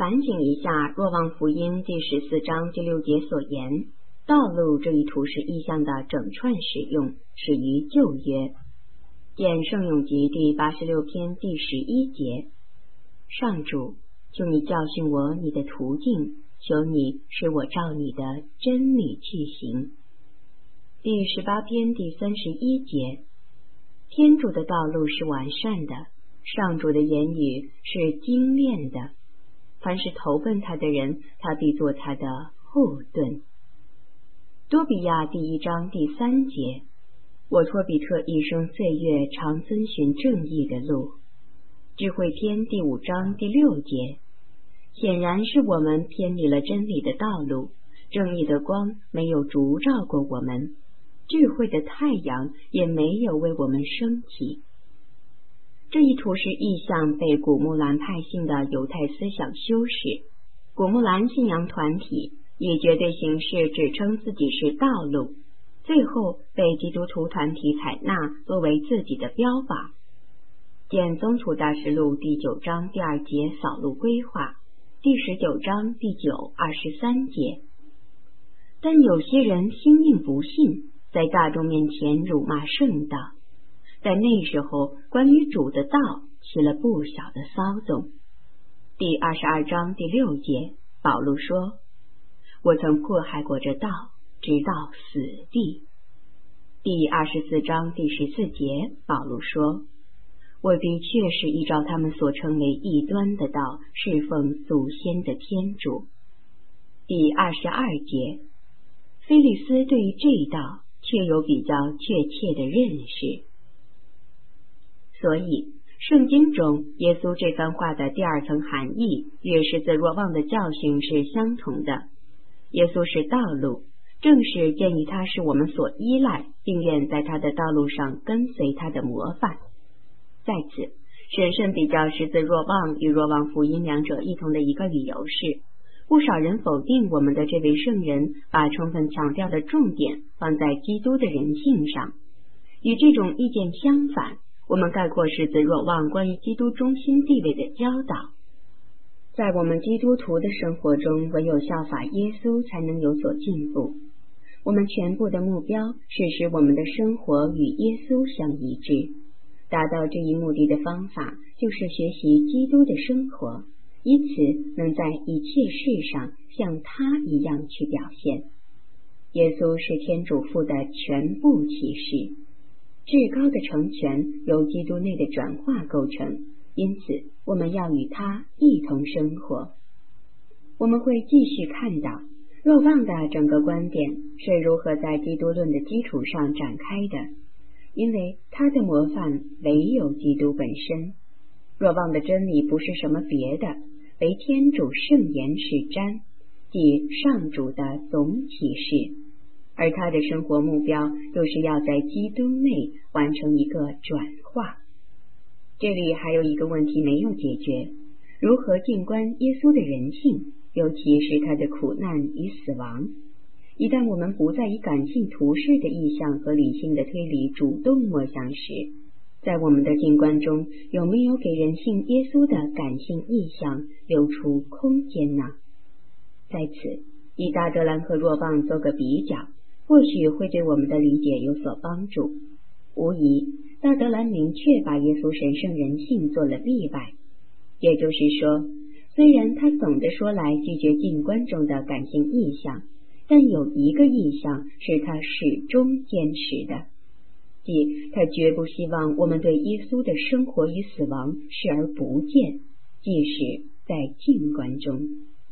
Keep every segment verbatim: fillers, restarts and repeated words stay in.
反省一下若望福音第十四章第六节所言，道路这一图示意象的整串使用始于旧约。见圣咏集第八十六篇第十一节，上主，求你教训我你的途径，求你使我照你的真理去行。第十八篇第三十一节，天主的道路是完善的，上主的言语是精炼的，凡是投奔他的人，他必做他的后盾。多比亚第一章第三节，我托比特一生岁月常遵循正义的路。智慧篇第五章第六节，显然是我们偏离了真理的道路，正义的光没有烛照过我们，智慧的太阳也没有为我们升起。这一图示意象被古木兰派信的犹太思想修饰，古木兰信仰团体以绝对形式指称自己是道路，最后被基督徒团体采纳作为自己的标靶。见宗徒大事录第九章第二节扫路规划，第十九章第九、二十三节。但有些人心硬不信，在大众面前辱骂圣道，在那时候关于主的道起了不小的骚动。第二十二章第六节，保禄说，我曾迫害过这道，直到死地。第二十四章第十四节，保禄说，我的确是依照他们所称为异端的道侍奉祖先的天主。第二十二节，菲利斯对于这一道却有比较确切的认识。所以圣经中耶稣这番话的第二层含义与十字若望的教训是相同的。耶稣是道路，正是鉴于他是我们所依赖，并愿在他的道路上跟随他的模范。在此，审慎比较十字若望与若望福音两者异同的一个理由是，不少人否定我们的这位圣人把充分强调的重点放在基督的人性上。与这种意见相反，我们概括十字若望关于基督中心地位的教导。在我们基督徒的生活中，唯有效法耶稣才能有所进步。我们全部的目标是使我们的生活与耶稣相一致。达到这一目的的方法就是学习基督的生活，以此能在一切事上像他一样去表现。耶稣是天主父的全部启示，至高的成全由基督内的转化构成，因此我们要与他一同生活。我们会继续看到若望的整个观点是如何在基督论的基础上展开的，因为他的模范唯有基督本身。若望的真理不是什么别的，为天主圣言是瞻，即上主的总启示，而他的生活目标就是要在基督内完成一个转化。这里还有一个问题没有解决，如何静观耶稣的人性，尤其是他的苦难与死亡。一旦我们不再以感性图示的意象和理性的推理主动默想时，在我们的静观中有没有给人性耶稣的感性意象留出空间呢？在此，以大德兰和若望做个比较，或许会对我们的理解有所帮助。无疑，大德兰明确把耶稣神圣人性做了例外，也就是说，虽然他总的说来拒绝静观中的感性意象，但有一个意象是他始终坚持的，即他绝不希望我们对耶稣的生活与死亡视而不见，即使在静观中。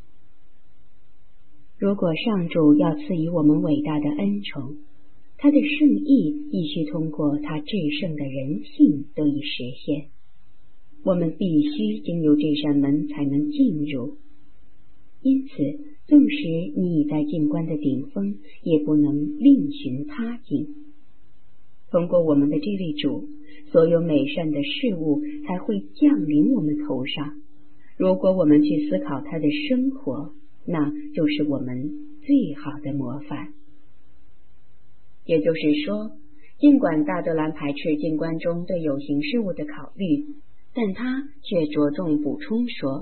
如果上主要赐予我们伟大的恩宠，他的圣意必须通过他至圣的人性得以实现。我们必须经由这扇门才能进入，因此纵使你已在静观的顶峰，也不能另寻他境。通过我们的这位主，所有美善的事物才会降临我们头上。如果我们去思考他的生活，那就是我们最好的模范。也就是说，尽管大德兰排斥静观中对有形事物的考虑，但他却着重补充说，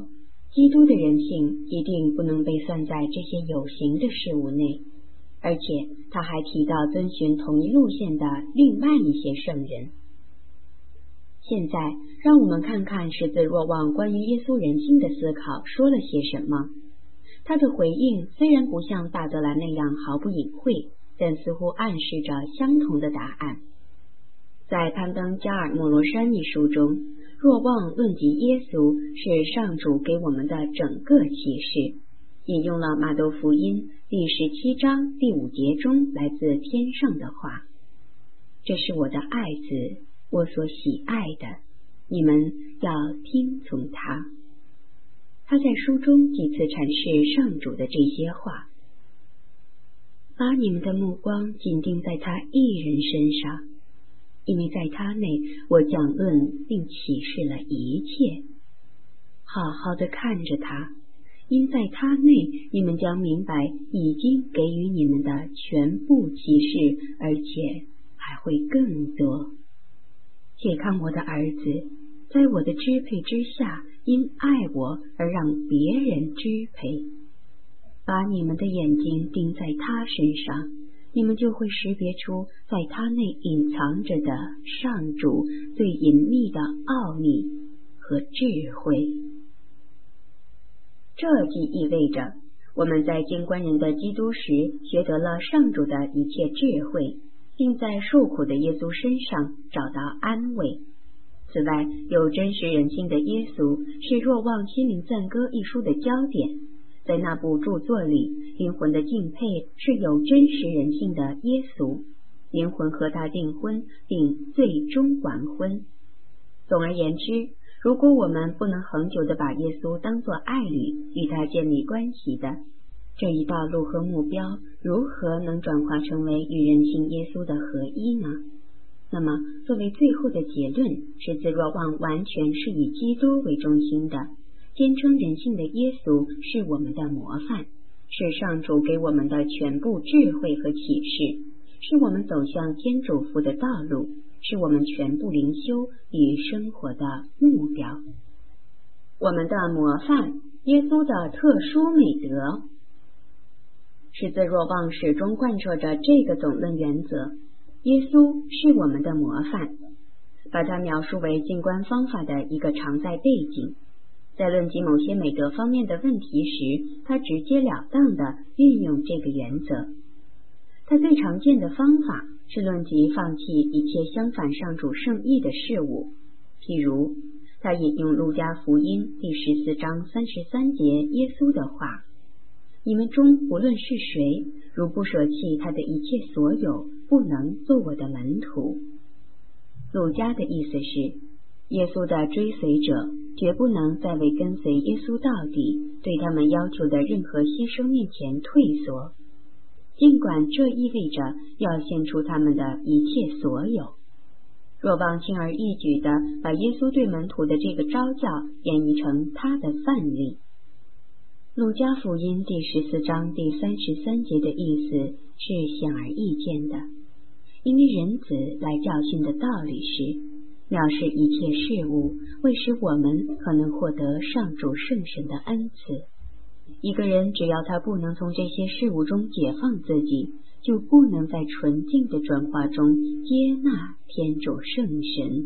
基督的人性一定不能被算在这些有形的事物内，而且他还提到遵循同一路线的另外一些圣人。现在让我们看看十字若望关于耶稣人性的思考说了些什么。他的回应虽然不像大德兰那样毫不隐晦，但似乎暗示着相同的答案。在攀登加尔默罗山一书中，若望论及耶稣是上主给我们的整个启示，引用了马窦福音第十七章第五节中来自天上的话：这是我的爱子，我所喜爱的，你们要听从他。他在书中几次阐释上主的这些话。把你们的目光紧盯在他一人身上，因为在他内我讲论并启示了一切。好好的看着他，因在他内你们将明白已经给予你们的全部启示，而且还会更多。且看我的儿子，在我的支配之下，因爱我而让别人支配。把你们的眼睛盯在他身上，你们就会识别出在他内隐藏着的上主最隐秘的奥秘和智慧。这即意味着我们在经观人的基督时学得了上主的一切智慧，并在受苦的耶稣身上找到安慰。此外，有真实人性的耶稣是若望心灵赞歌一书的焦点。在那部著作里，灵魂的敬佩是有真实人性的耶稣，灵魂和他订婚并最终完婚。总而言之，如果我们不能恒久地把耶稣当作爱侣与他建立关系的，这一道路和目标如何能转化成为与人性耶稣的合一呢？那么作为最后的结论，十字若望完全是以基督为中心的，坚称人性的耶稣是我们的模范，是上主给我们的全部智慧和启示，是我们走向天主父的道路，是我们全部灵修与生活的目标。我们的模范，耶稣的特殊美德。十字若望始终贯彻着这个总论原则，耶稣是我们的模范，把它描述为静观方法的一个常在背景。在论及某些美德方面的问题时，他直截了当地运用这个原则。他最常见的方法是论及放弃一切相反上主圣意的事物，譬如他引用路加福音第十四章三十三节耶稣的话：你们中无论是谁，如不舍弃他的一切所有，不能做我的门徒。路加的意思是，耶稣的追随者绝不能在为跟随耶稣到底对他们要求的任何牺牲面前退缩，尽管这意味着要献出他们的一切所有。若望轻而易举地把耶稣对门徒的这个召教演绎成他的范例。路加福音第十四章第三十三节的意思是显而易见的，因为人子来教训的道理是藐视一切事物，为使我们可能获得上主圣神的恩赐。一个人只要他不能从这些事物中解放自己，就不能在纯净的转化中接纳天主圣神。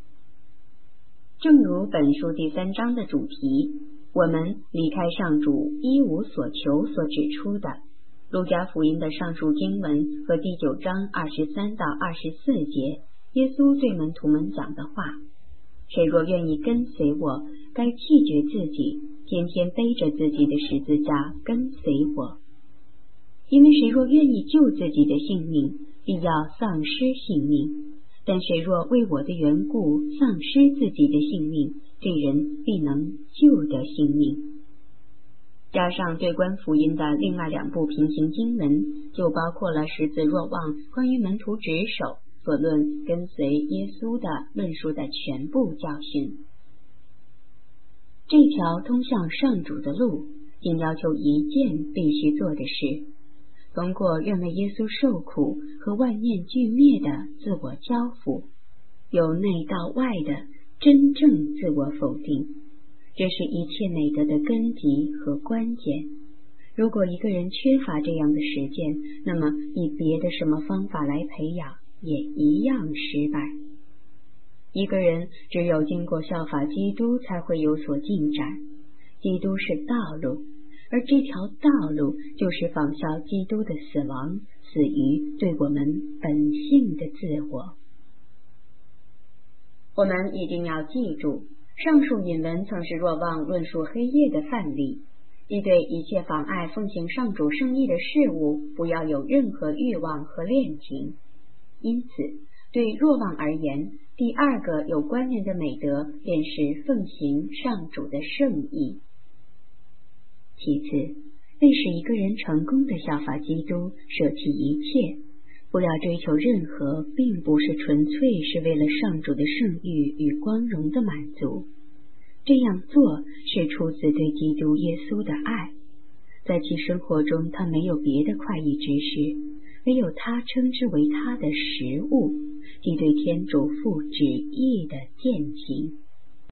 正如本书第三章的主题，我们离开上主一无所求所指出的，路加福音的上述经文和第九章二十三到二十四节耶稣对门徒们讲的话：谁若愿意跟随我，该弃绝自己，天天背着自己的十字架跟随我。因为谁若愿意救自己的性命，必要丧失性命；但谁若为我的缘故丧失自己的性命，这人必能救得性命。加上对观福音的另外两部平行经文，就包括了十字若望关于门徒职守所论跟随耶稣的论述的全部教训。这条通向上主的路，仅要求一件必须做的事：通过愿为耶稣受苦和万念俱灭的自我交付，由内到外的真正自我否定， 这是一切美德的根基和关键。如果一个人缺乏这样的实践，那么以别的什么方法来培养也一样失败。一个人只有经过效法基督才会有所进展。基督是道路，而这条道路就是仿效基督的死亡，死于对我们本性的自我。我们一定要记住，上述引文曾是若望论述黑夜的范例，即对一切妨碍奉行上主圣意的事物不要有任何欲望和恋情。因此对若望而言，第二个有关联的美德便是奉行上主的圣意。其次，为使一个人成功的效法基督，舍弃一切，不要追求任何并不是纯粹是为了上主的圣誉与光荣的满足。这样做是出自对基督耶稣的爱，在其生活中他没有别的快意之事，唯有他称之为他的食物，即对天主父旨意的践行。